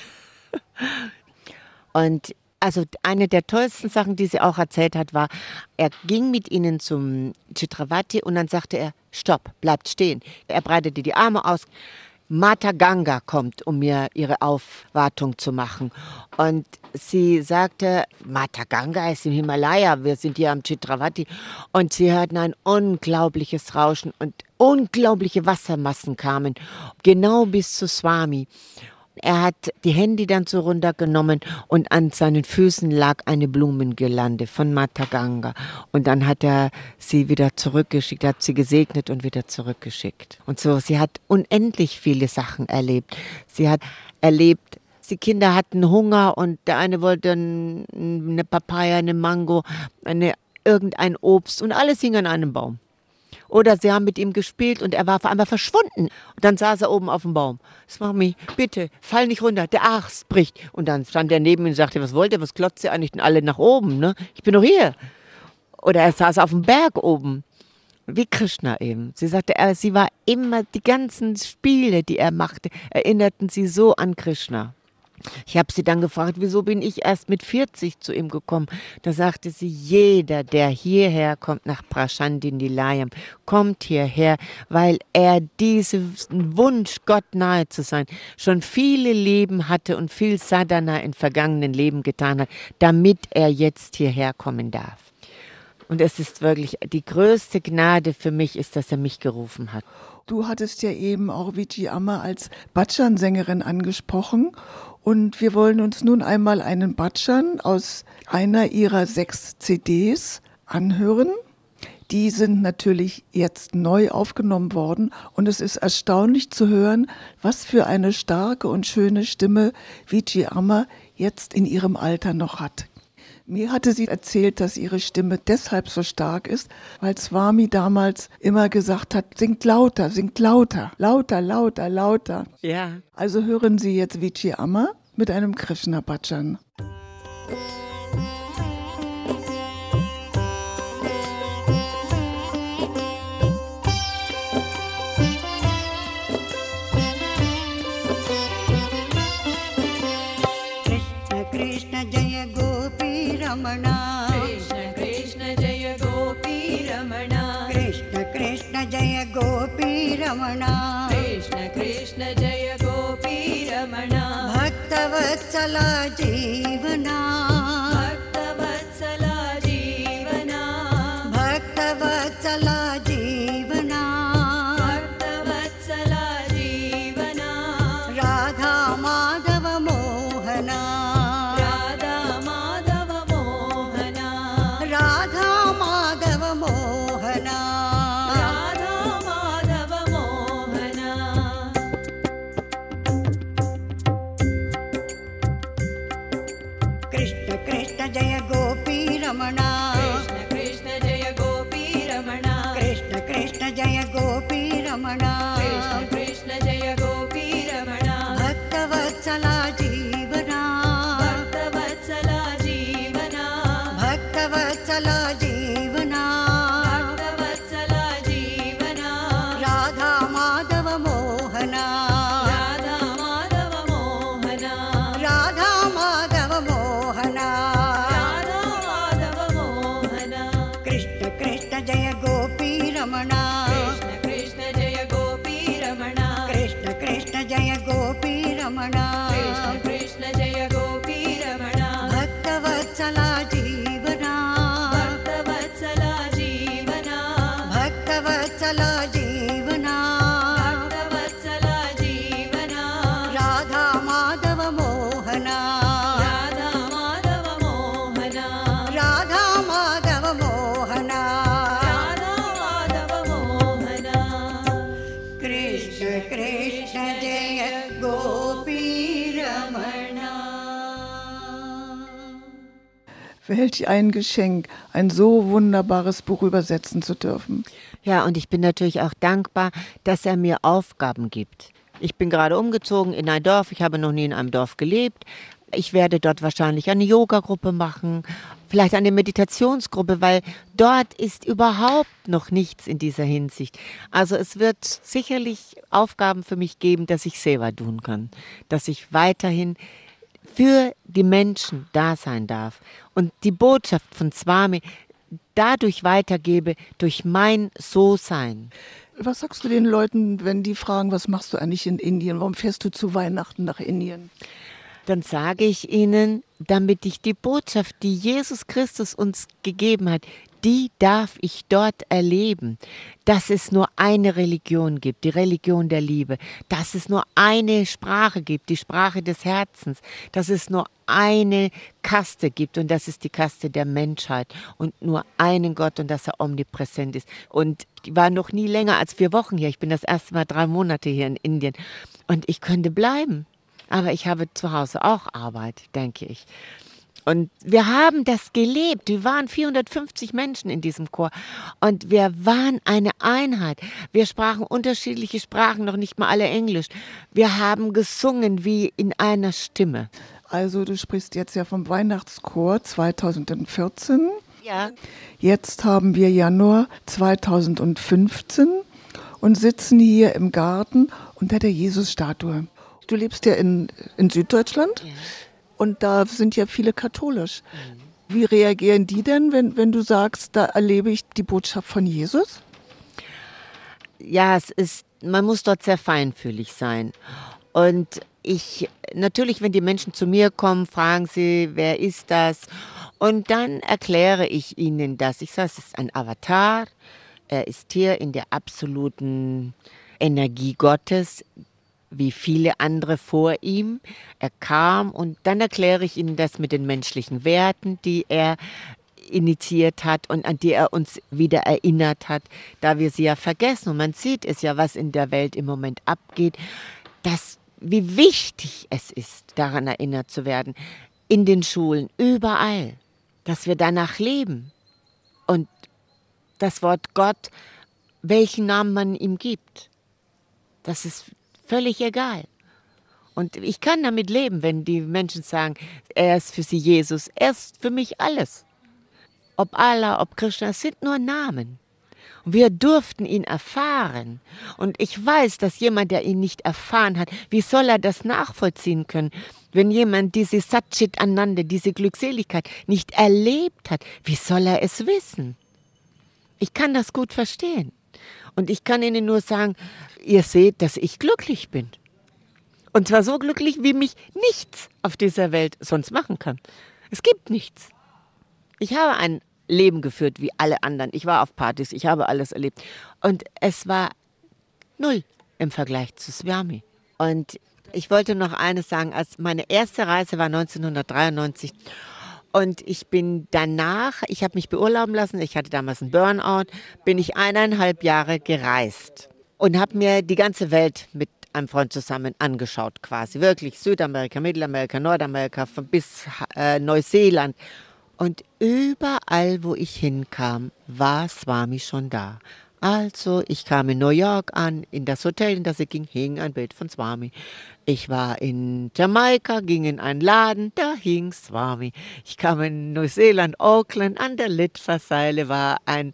Und also eine der tollsten Sachen, die sie auch erzählt hat, war, er ging mit ihnen zum Chitravati und dann sagte er, stopp, bleibt stehen. Er breitete die Arme aus. Mata Ganga kommt, um mir ihre Aufwartung zu machen. Und sie sagte, Mata Ganga ist im Himalaya, wir sind hier am Chitravati. Und sie hörten ein unglaubliches Rauschen und unglaubliche Wassermassen kamen, genau bis zu Swami. Er hat die Hände dann so runtergenommen und an seinen Füßen lag eine Blumengirlande von Mata Ganga. Und dann hat er sie wieder zurückgeschickt, hat sie gesegnet und wieder zurückgeschickt. Und so, sie hat unendlich viele Sachen erlebt. Sie hat erlebt, die Kinder hatten Hunger und der eine wollte eine Papaya, eine Mango, irgendein Obst und alles hing an einem Baum. Oder sie haben mit ihm gespielt und er war auf einmal verschwunden. Und dann saß er oben auf dem Baum. Swami, bitte, fall nicht runter, der Ast bricht. Und dann stand er neben ihm und sagte, was wollt ihr, was klotzt ihr eigentlich denn alle nach oben? Ne? Ich bin doch hier. Oder er saß auf dem Berg oben, wie Krishna eben. Sie sagte, sie war immer, die ganzen Spiele, die er machte, erinnerten sie so an Krishna. Ich habe sie dann gefragt, wieso bin ich erst mit 40 zu ihm gekommen? Da sagte sie, jeder, der hierher kommt nach Prashandi Nilayam, kommt hierher, weil er diesen Wunsch, Gott nahe zu sein, schon viele Leben hatte und viel Sadhana in vergangenen Leben getan hat, damit er jetzt hierher kommen darf. Und es ist wirklich die größte Gnade für mich, ist, dass er mich gerufen hat. Du hattest ja eben auch Viji Amma als Bhajan-Sängerin angesprochen. Und wir wollen uns nun einmal einen Bhajan aus einer ihrer 6 CDs anhören. Die sind natürlich jetzt neu aufgenommen worden und es ist erstaunlich zu hören, was für eine starke und schöne Stimme Viji Amma jetzt in ihrem Alter noch hat. Mir hatte sie erzählt, dass ihre Stimme deshalb so stark ist, weil Swami damals immer gesagt hat, singt lauter, lauter, lauter, lauter. Ja. Also hören Sie jetzt Viji Amma mit einem Krishna Bhajan. Krishna Jaya Gopi Ramana, Krishna Krishna Jaya Gopi Ramana, Krishna Krishna Jaya Gopi Ramana, Krishna Krishna Jaya Gopi Ramana, Bhaktavatsala Jeevana, Bhaktavatsala Jeevana, Bhaktavatsala Jeevana, Bhaktavatsala Jeevana, Radha Madhava Mohana, Radha Madhava Mohana, Radha Madhava Mohana, Radha Madhava Mohana. Krishna Krishna Jaya Gopi Ramana, Krishna Krishna Jaya Gopi Ramana, Krishna Krishna Jaya Gopi Ramana, Krishna Krishna Jaya Gopi Ramana, Bhaktavatsala Jeevana, Bhaktavatsala Jeevana, Bhaktavatsala Jeevana, Bhaktavatsala Jeevana, Radha Madhava Mohana, Radha Madhava Mohana, Radha Madhava Mohana, Radha Madhava Mohana, Krishna Krishna Jaya Gopi Ramana, Krishna Krishna Jaya Gopi Ramana, Krishna Krishna Jaya Gopi Ramana, Krishna Krishna Jaya Gopi Ramana, Bhaktavatsala Jeevana, Bhaktavatsala Jeevana, Bhaktavatsala Jeevana, Bhaktavatsala Jeevana, Radha Madhava Mohana, Radha Madhava Welch ein Geschenk, ein so wunderbares Buch übersetzen zu dürfen. Ja, und ich bin natürlich auch dankbar, dass er mir Aufgaben gibt. Ich bin gerade umgezogen in ein Dorf. Ich habe noch nie in einem Dorf gelebt. Ich werde dort wahrscheinlich eine Yoga-Gruppe machen, vielleicht eine Meditationsgruppe, weil dort ist überhaupt noch nichts in dieser Hinsicht. Also es wird sicherlich Aufgaben für mich geben, dass ich Seva tun kann, dass ich weiterhin für die Menschen da sein darf und die Botschaft von Swami dadurch weitergebe, durch mein So-Sein. Was sagst du den Leuten, wenn die fragen, was machst du eigentlich in Indien? Warum fährst du zu Weihnachten nach Indien? Dann sage ich ihnen, damit ich die Botschaft, die Jesus Christus uns gegeben hat, die darf ich dort erleben. Dass es nur eine Religion gibt, die Religion der Liebe. Dass es nur eine Sprache gibt, die Sprache des Herzens. Dass es nur eine Kaste gibt und das ist die Kaste der Menschheit. Und nur einen Gott und dass er omnipräsent ist. Und ich war noch nie länger als 4 Wochen hier. Ich bin das erste Mal 3 Monate hier in Indien. Und ich könnte bleiben. Aber ich habe zu Hause auch Arbeit, denke ich. Und wir haben das gelebt. Wir waren 450 Menschen in diesem Chor. Und wir waren eine Einheit. Wir sprachen unterschiedliche Sprachen, noch nicht mal alle Englisch. Wir haben gesungen wie in einer Stimme. Also du sprichst jetzt ja vom Weihnachtschor 2014. Ja. Jetzt haben wir Januar 2015 und sitzen hier im Garten unter der Jesusstatue. Du lebst ja in Süddeutschland. Ja. Und da sind ja viele katholisch. Wie reagieren die denn, wenn du sagst, da erlebe ich die Botschaft von Jesus? Ja, man muss dort sehr feinfühlig sein. Und natürlich, wenn die Menschen zu mir kommen, fragen sie, wer ist das? Und dann erkläre ich ihnen das. Ich sage, es ist ein Avatar. Er ist hier in der absoluten Energie Gottes, wie viele andere vor ihm. Er kam und dann erkläre ich Ihnen das mit den menschlichen Werten, die er initiiert hat und an die er uns wieder erinnert hat, da wir sie ja vergessen. Und man sieht es ja, was in der Welt im Moment abgeht, wie wichtig es ist, daran erinnert zu werden. In den Schulen, überall, dass wir danach leben. Und das Wort Gott, welchen Namen man ihm gibt, das ist völlig egal. Und ich kann damit leben, wenn die Menschen sagen, er ist für sie Jesus, er ist für mich alles. Ob Allah, ob Krishna, es sind nur Namen. Und wir durften ihn erfahren. Und ich weiß, dass jemand, der ihn nicht erfahren hat, wie soll er das nachvollziehen können? Wenn jemand diese Satchit Ananda, diese Glückseligkeit nicht erlebt hat, wie soll er es wissen? Ich kann das gut verstehen. Und ich kann Ihnen nur sagen, ihr seht, dass ich glücklich bin. Und zwar so glücklich, wie mich nichts auf dieser Welt sonst machen kann. Es gibt nichts. Ich habe ein Leben geführt wie alle anderen. Ich war auf Partys, ich habe alles erlebt. Und es war 0 im Vergleich zu Swami. Und ich wollte noch eines sagen, als meine erste Reise war 1993. Und ich bin danach, ich habe mich beurlauben lassen, ich hatte damals einen Burnout, bin ich 1,5 Jahre gereist und habe mir die ganze Welt mit einem Freund zusammen angeschaut quasi. Wirklich Südamerika, Mittelamerika, Nordamerika bis Neuseeland. Und überall, wo ich hinkam, war Swami schon da. Also, ich kam in New York an, in das Hotel, in das ich ging, hing ein Bild von Swami. Ich war in Jamaika, ging in einen Laden, da hing Swami. Ich kam in Neuseeland, Auckland, an der Litfaßsäule war ein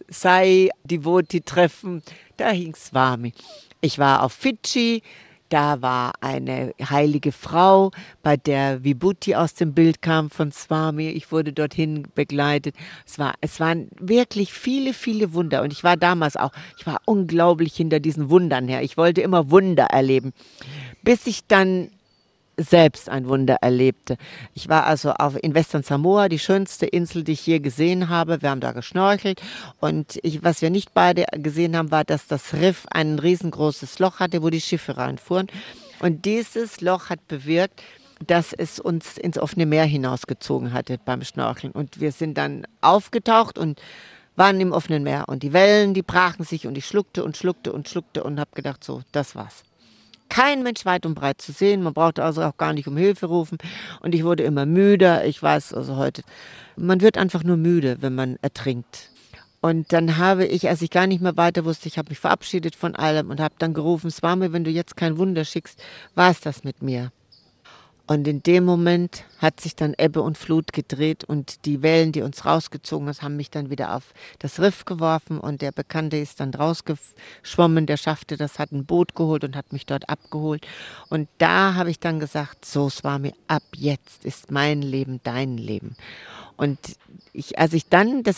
Sai-Devotee-Treffen, da hing Swami. Ich war auf Fidschi, da war eine heilige Frau, bei der Vibhuti aus dem Bild kam von Swami. Ich wurde dorthin begleitet. Es waren wirklich viele, viele Wunder. Und ich war damals auch, ich war unglaublich hinter diesen Wundern her. Ich wollte immer Wunder erleben, bis ich dann selbst ein Wunder erlebte. Ich war also in Western Samoa, die schönste Insel, die ich je gesehen habe. Wir haben da geschnorchelt und was wir nicht beide gesehen haben, war, dass das Riff ein riesengroßes Loch hatte, wo die Schiffe reinfuhren. Und dieses Loch hat bewirkt, dass es uns ins offene Meer hinausgezogen hatte beim Schnorcheln. Und wir sind dann aufgetaucht und waren im offenen Meer. Und die Wellen, die brachen sich und ich schluckte und schluckte und schluckte und habe gedacht, so, das war's. kein Mensch weit und breit zu sehen. Man brauchte also auch gar nicht um Hilfe rufen. Und ich wurde immer müder. Ich weiß also heute, man wird einfach nur müde, wenn man ertrinkt. Und dann habe ich, als ich gar nicht mehr weiter wusste, ich habe mich verabschiedet von allem und habe dann gerufen, Swami, wenn du jetzt kein Wunder schickst, war es das mit mir. Und in dem Moment hat sich dann Ebbe und Flut gedreht und die Wellen, die uns rausgezogen haben, haben mich dann wieder auf das Riff geworfen und der Bekannte ist dann rausgeschwommen, der schaffte das, hat ein Boot geholt und hat mich dort abgeholt. Und da habe ich dann gesagt, so Swami, ab jetzt ist mein Leben dein Leben. Und als ich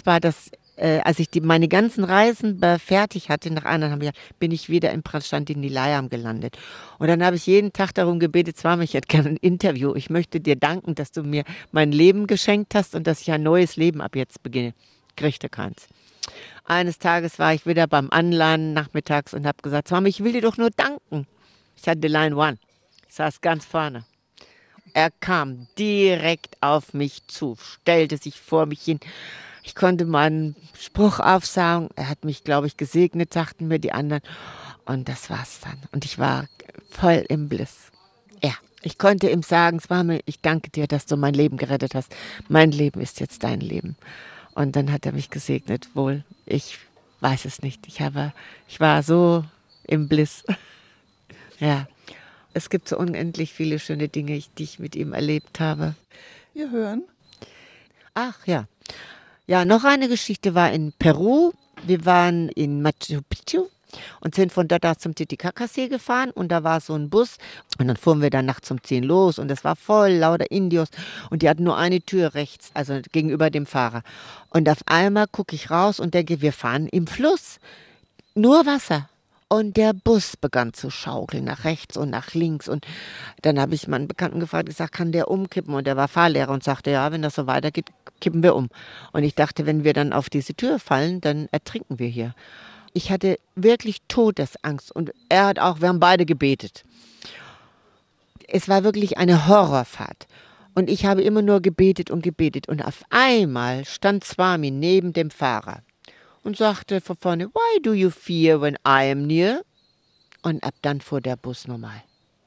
meine ganzen Reisen fertig hatte, nach einem Jahr, bin ich wieder in Prashanti Nilayam gelandet. Und dann habe ich jeden Tag darum gebetet, Swami, ich hätte gerne ein Interview. Ich möchte dir danken, dass du mir mein Leben geschenkt hast und dass ich ein neues Leben ab jetzt beginne. Kriegte keins. Eines Tages war ich wieder beim Anladen nachmittags und habe gesagt, Swami, ich will dir doch nur danken. Ich hatte Line 1. Ich saß ganz vorne. Er kam direkt auf mich zu, stellte sich vor mich hin. Ich konnte meinen Spruch aufsagen. Er hat mich, glaube ich, gesegnet, sagten mir die anderen. Und das war's dann. Und ich war voll im Bliss. Ja, ich konnte ihm sagen, Swami, ich danke dir, dass du mein Leben gerettet hast. Mein Leben ist jetzt dein Leben. Und dann hat er mich gesegnet. Wohl, ich weiß es nicht. Ich war so im Bliss. Ja, es gibt so unendlich viele schöne Dinge, die ich mit ihm erlebt habe. Wir hören. Ach ja. Ja, noch eine Geschichte war in Peru. Wir waren in Machu Picchu und sind von dort aus zum Titicacasee gefahren und da war so ein Bus und dann fuhren wir dann nachts um 10 los und es war voll lauter Indios und die hatten nur eine Tür rechts, also gegenüber dem Fahrer. Und auf einmal gucke ich raus und denke, wir fahren im Fluss, nur Wasser. Und der Bus begann zu schaukeln, nach rechts und nach links. Und dann habe ich meinen Bekannten gefragt, kann der umkippen? Und der war Fahrlehrer und sagte, ja, wenn das so weitergeht, kippen wir um. Und ich dachte, wenn wir dann auf diese Tür fallen, dann ertrinken wir hier. Ich hatte wirklich Todesangst und wir haben beide gebetet. Es war wirklich eine Horrorfahrt. Und ich habe immer nur gebetet und gebetet. Und auf einmal stand Swami neben dem Fahrer und sagte von vorne, why do you fear when I am near? Und ab dann fuhr der Bus normal.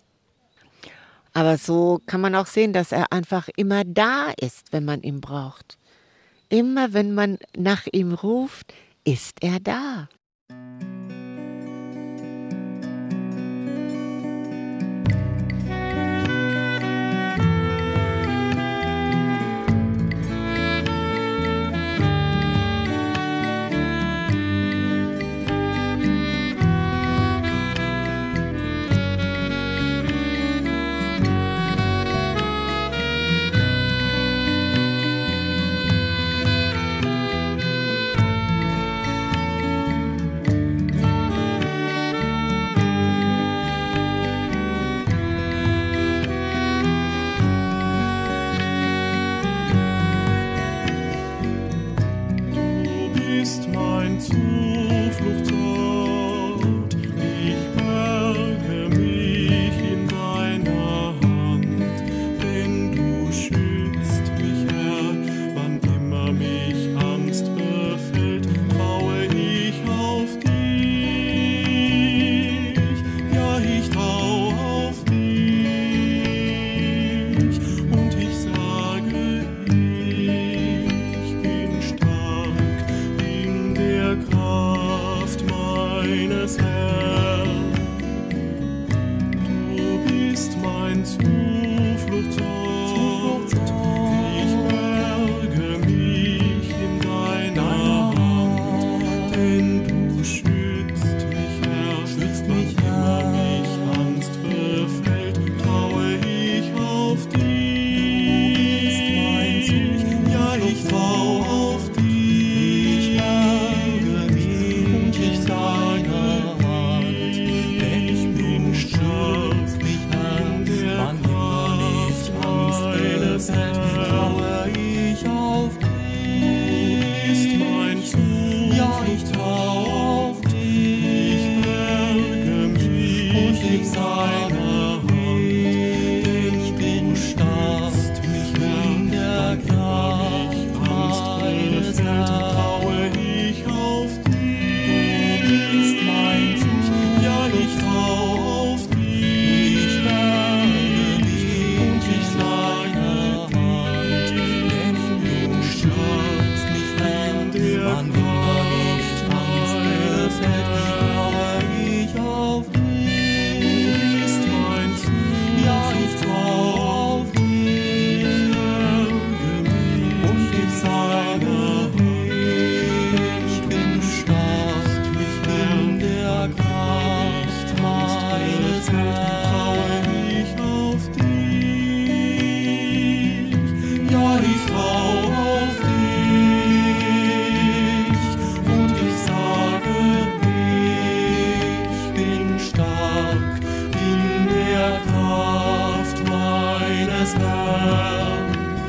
Aber so kann man auch sehen, dass er einfach immer da ist, wenn man ihn braucht. Immer wenn man nach ihm ruft, ist er da. das war.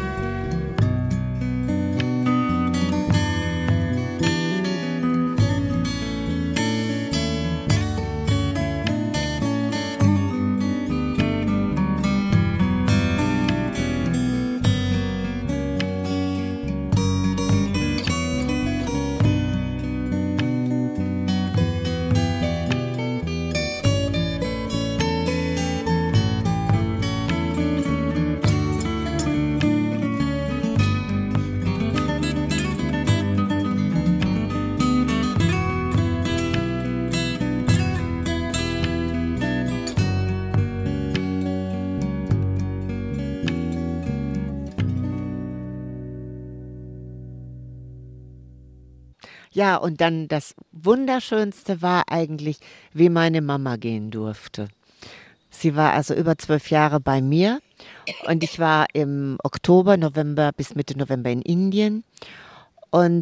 Ja, und dann das Wunderschönste war eigentlich, wie meine Mama gehen durfte. Sie war also über 12 Jahre bei mir und ich war im Oktober, November bis Mitte November in Indien. Und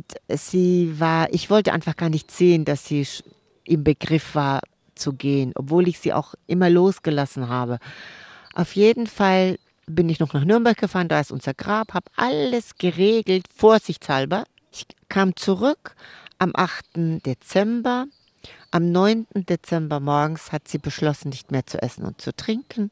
ich wollte einfach gar nicht sehen, dass sie im Begriff war zu gehen, obwohl ich sie auch immer losgelassen habe. Auf jeden Fall bin ich noch nach Nürnberg gefahren, da ist unser Grab, habe alles geregelt, vorsichtshalber. Ich kam zurück am 8. Dezember. Am 9. Dezember morgens hat sie beschlossen, nicht mehr zu essen und zu trinken.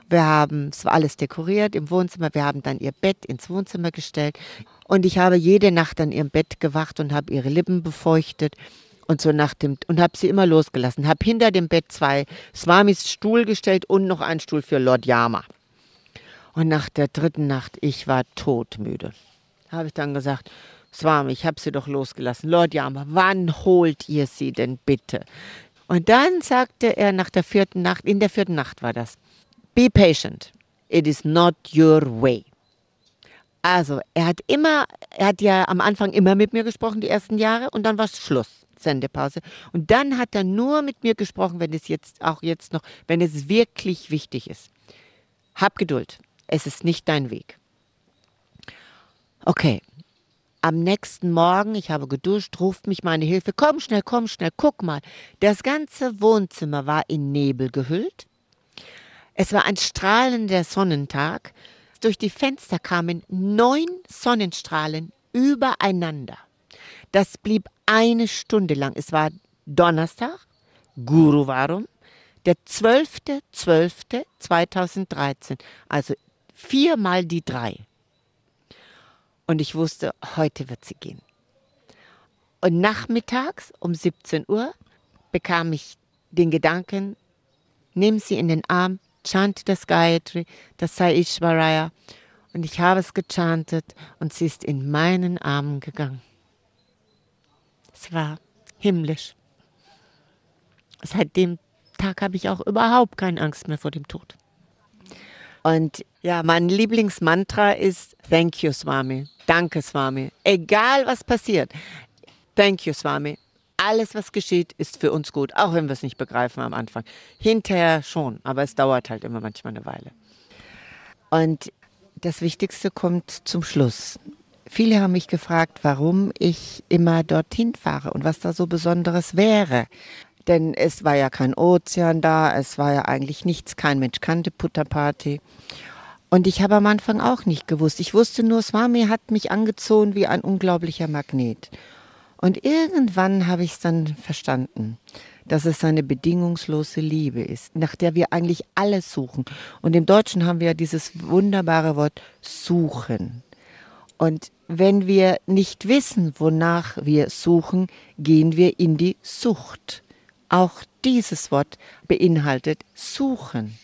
Es war alles dekoriert im Wohnzimmer. Wir haben dann ihr Bett ins Wohnzimmer gestellt. Und ich habe jede Nacht an ihrem Bett gewacht und habe ihre Lippen befeuchtet. Und habe sie immer losgelassen. Habe hinter dem Bett 2 Swamis Stuhl gestellt und noch einen Stuhl für Lord Yama. Und nach der 3. Nacht, ich war todmüde, habe ich dann gesagt, Swami, ich habe sie doch losgelassen. Lord Yama, wann holt ihr sie denn bitte? Und dann sagte er nach der 4. Nacht, in der 4. Nacht war das, be patient, it is not your way. Also, er hat ja am Anfang immer mit mir gesprochen, die ersten Jahre, und dann war es Schluss, Sendepause. Und dann hat er nur mit mir gesprochen, wenn es wirklich wichtig ist. Hab Geduld, es ist nicht dein Weg. Okay. Am nächsten Morgen, ich habe geduscht, ruft mich meine Hilfe, komm schnell, guck mal. Das ganze Wohnzimmer war in Nebel gehüllt. Es war ein strahlender Sonnentag. Durch die Fenster kamen 9 Sonnenstrahlen übereinander. Das blieb 1 Stunde lang. Es war Donnerstag, Guruvaram, der 12.12.2013, also 4 mal die 3. Und ich wusste, heute wird sie gehen. Und nachmittags um 17 Uhr bekam ich den Gedanken, nimm sie in den Arm, chante das Gayatri, das Sai Ishwaraya. Und ich habe es gechantet und sie ist in meinen Armen gegangen. Es war himmlisch. Seit dem Tag habe ich auch überhaupt keine Angst mehr vor dem Tod. Und ja, mein Lieblingsmantra ist Thank you, Swami. Danke, Swami. Egal, was passiert. Thank you, Swami. Alles, was geschieht, ist für uns gut. Auch wenn wir es nicht begreifen am Anfang. Hinterher schon, aber es dauert halt immer manchmal eine Weile. Und das Wichtigste kommt zum Schluss. Viele haben mich gefragt, warum ich immer dorthin fahre und was da so Besonderes wäre. Denn es war ja kein Ozean da, es war ja eigentlich nichts, kein Mensch kannte Puttaparthi. Und ich habe am Anfang auch nicht gewusst. Ich wusste nur, Swami hat mich angezogen wie ein unglaublicher Magnet. Und irgendwann habe ich es dann verstanden, dass es eine bedingungslose Liebe ist, nach der wir eigentlich alle suchen. Und im Deutschen haben wir ja dieses wunderbare Wort suchen. Und wenn wir nicht wissen, wonach wir suchen, gehen wir in die Sucht. Auch dieses Wort beinhaltet suchen.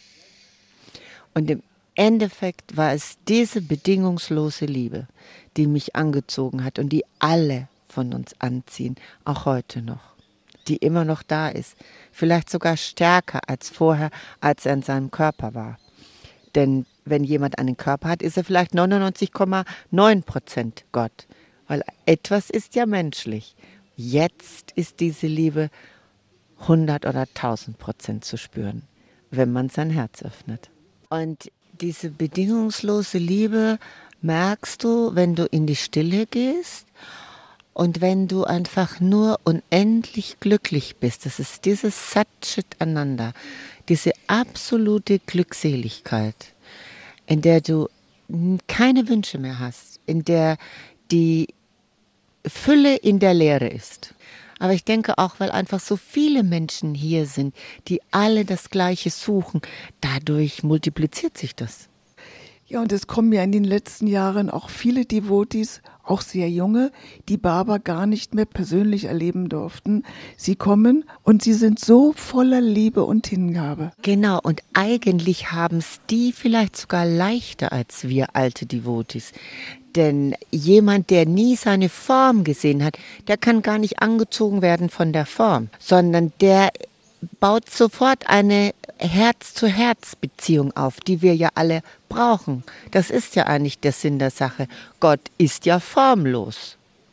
Und im Endeffekt war es diese bedingungslose Liebe, die mich angezogen hat und die alle von uns anziehen, auch heute noch, die immer noch da ist, vielleicht sogar stärker als vorher, als er in seinem Körper war. Denn wenn jemand einen Körper hat, ist er vielleicht 99,9% Gott, weil etwas ist ja menschlich. Jetzt ist diese Liebe 100 oder 1000% zu spüren, wenn man sein Herz öffnet. Und diese bedingungslose Liebe merkst du, wenn du in die Stille gehst und wenn du einfach nur unendlich glücklich bist. Das ist dieses Satchit Ananda, diese absolute Glückseligkeit. in der du keine Wünsche mehr hast, in der die Fülle in der Leere ist. Aber ich denke auch, weil einfach so viele Menschen hier sind, die alle das Gleiche suchen, dadurch multipliziert sich das. Ja, und es kommen ja in den letzten Jahren auch viele Devotees, auch sehr junge, die Baba gar nicht mehr persönlich erleben durften. Sie kommen und sie sind so voller Liebe und Hingabe. Genau, und eigentlich haben es die vielleicht sogar leichter als wir alte Devotees. Denn jemand, der nie seine Form gesehen hat, der kann gar nicht angezogen werden von der Form, sondern der baut sofort eine Herz-zu-Herz-Beziehung auf, die wir ja alle brauchen. Das ist ja eigentlich der Sinn der Sache. Gott ist ja formlos.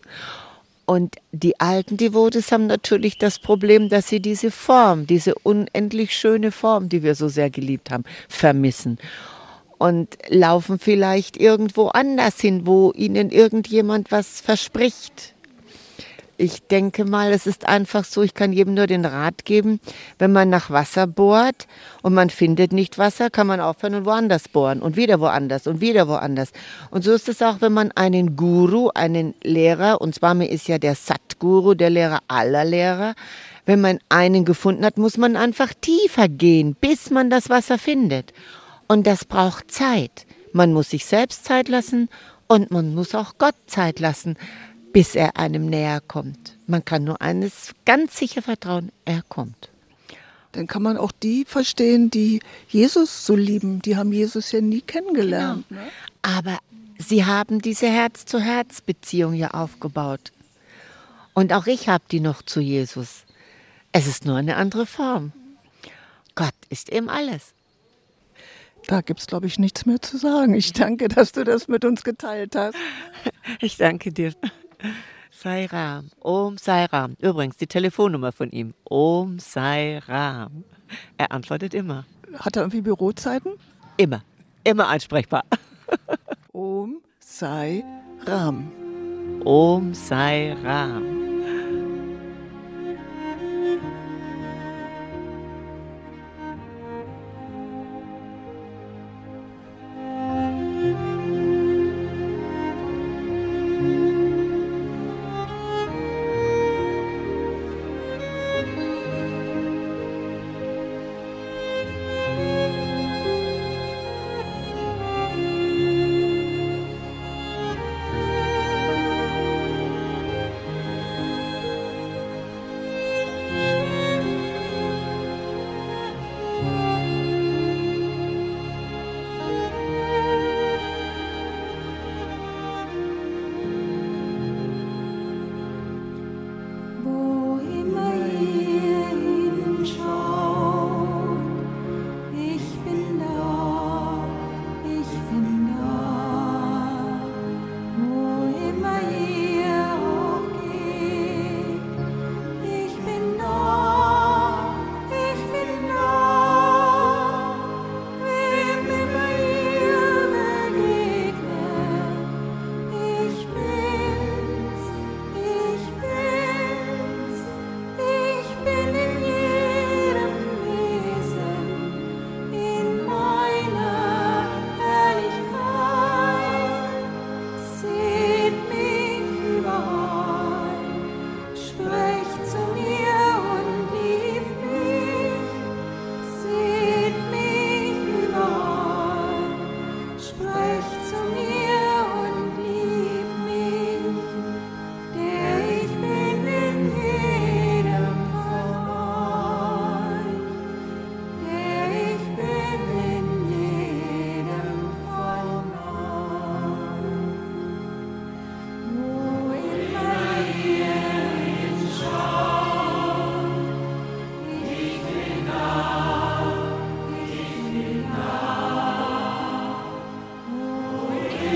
Und die alten Devotees haben natürlich das Problem, dass sie diese Form, diese unendlich schöne Form, die wir so sehr geliebt haben, vermissen. Und laufen vielleicht irgendwo anders hin, wo ihnen irgendjemand was verspricht. Ich denke mal, es ist einfach so, ich kann jedem nur den Rat geben, wenn man nach Wasser bohrt und man findet nicht Wasser, kann man aufhören und woanders bohren und wieder woanders und wieder woanders. Und so ist es auch, wenn man einen Guru, einen Lehrer, und Swami ist ja der Satguru, der Lehrer aller Lehrer, wenn man einen gefunden hat, muss man einfach tiefer gehen, bis man das Wasser findet. Und das braucht Zeit. Man muss sich selbst Zeit lassen und man muss auch Gott Zeit lassen, bis er einem näher kommt. Man kann nur eines ganz sicher vertrauen, er kommt. Dann kann man auch die verstehen, die Jesus so lieben. Die haben Jesus ja nie kennengelernt. Genau. Ne? Aber sie haben diese Herz-zu-Herz-Beziehung ja aufgebaut. Und auch ich habe die noch zu Jesus. Es ist nur eine andere Form. Gott ist eben alles. Da gibt es, glaube ich, nichts mehr zu sagen. Ich danke, dass du das mit uns geteilt hast. Ich danke dir. Sai Ram, Om Sai Ram. Übrigens, die Telefonnummer von ihm. Om Sai Ram. Er antwortet immer. Hat er irgendwie Bürozeiten? Immer. Immer ansprechbar. Om Sai Ram. Om Sai Ram. Wo immer ihr hinschaut, ich bin da, ich bin da. Wo immer ihr auch geht, ich bin da, ich bin da. Wem immer ihr begegnet, ich bin's, ich bin's, ich bin in jedem Wesen, in meiner Herrlichkeit. Seht mich überall, sprecht zu mir und liebt mich. Seht mich überall, sprecht zu mir und liebt mich. Der ich bin in jedem von euch, der ich bin in jedem von euch. Wo immer ihr hinschaut, ich bin da, ich bin da. Wo immer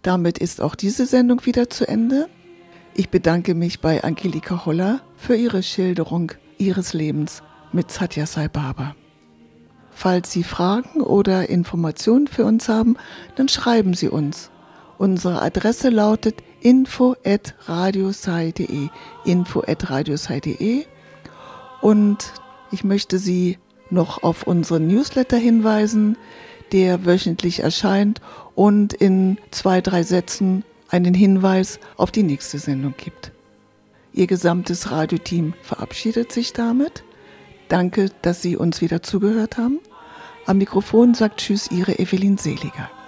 Damit ist auch diese Sendung wieder zu Ende. Ich bedanke mich bei Angelika Holler für ihre Schilderung ihres Lebens mit Sathya Sai Baba. Falls Sie Fragen oder Informationen für uns haben, dann schreiben Sie uns. Unsere Adresse lautet info@radiosai.de, info@radiosai.de. Und ich möchte Sie noch auf unseren Newsletter hinweisen, der wöchentlich erscheint und in 2-3 Sätzen einen Hinweis auf die nächste Sendung gibt. Ihr gesamtes Radioteam verabschiedet sich damit. Danke, dass Sie uns wieder zugehört haben. Am Mikrofon sagt Tschüss, Ihre Evelyn Seliger.